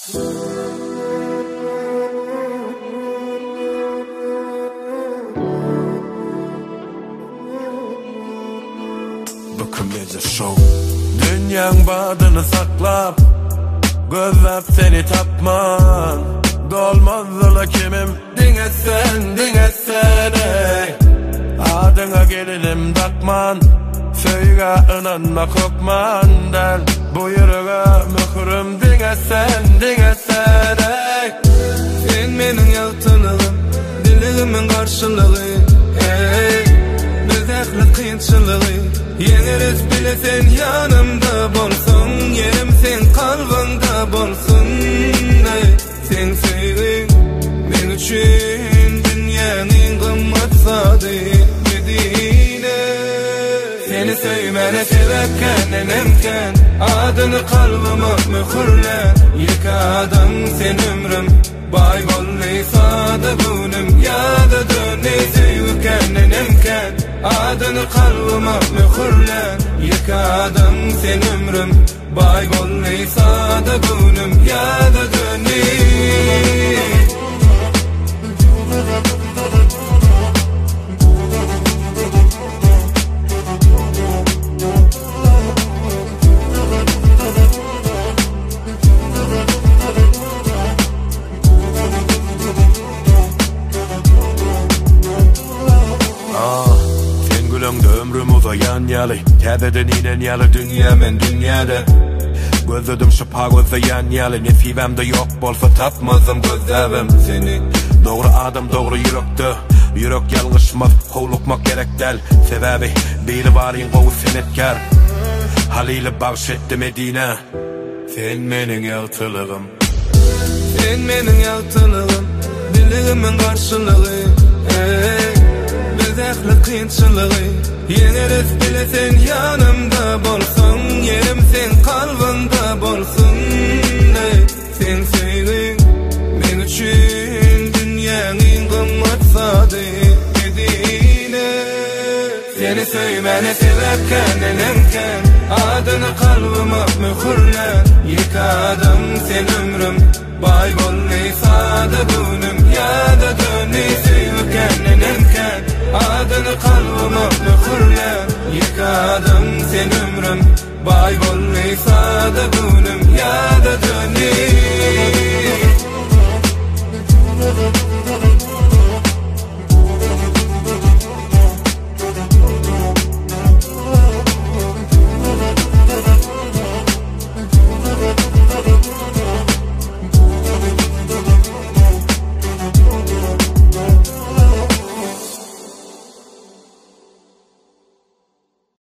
Bakımlıca Show. Dünyan bağdını saklap, gözlep seni tapman. Dolmazlıla kimim, dinetsen ey. Adına gelinim takman, söyga inanma korkman del. Buyruğa mührüm dinetsen ey. Sen menin yaltınlığım, dilimin karşılığı ey. Bezekli kıyınçılığı, yeneriz bile sen yanımda bolsun. Yerim sen kalbimde bolsun ey. Sen sevgin men üçün dünyanın kımmat Medine. Seni sevmene sebepken nemken, adını kalbıma mühürle. İlk adam sen ömrüm, bay bolluysa da bunum. Ya da döney sevken nemken, adını kalbıma mühürle. İlk adam sen ömrüm, bay bolluysa da bunum. Ya da döney. Sen gülüngde ömrüm uzayan yalı, tededen inen yalı dünya men dünyada. Gözledim şıpa uzayan yalı, nesibemde yok bolsa tapmazım gözlerim seni. Doğru adam doğru yürekte, yürek yalgışmaz, hovlukmak gerek del. Sebebi biri varın kovu senetkar, haliyle bağışetti Medine. Sen menin yaltılığım, sen menin yaltılığım, dilimin karşılığı ey. Bezekli kıyınçılığı, yeneriz bile sen yanımda bolsun. Yerim sen kalbimde bolsun ey. Sen sevgin men üçün dünyanın kımmat Medine. Seni sevmene sebepken nemken, adını kalbıma mühürle. İlk adam sen ömrüm, bay bolluysa da bunum. Ya da döney sevken nemken, adını kalbıma mühürle. İlk adam sen ömrüm, bay bolluysa da bunum.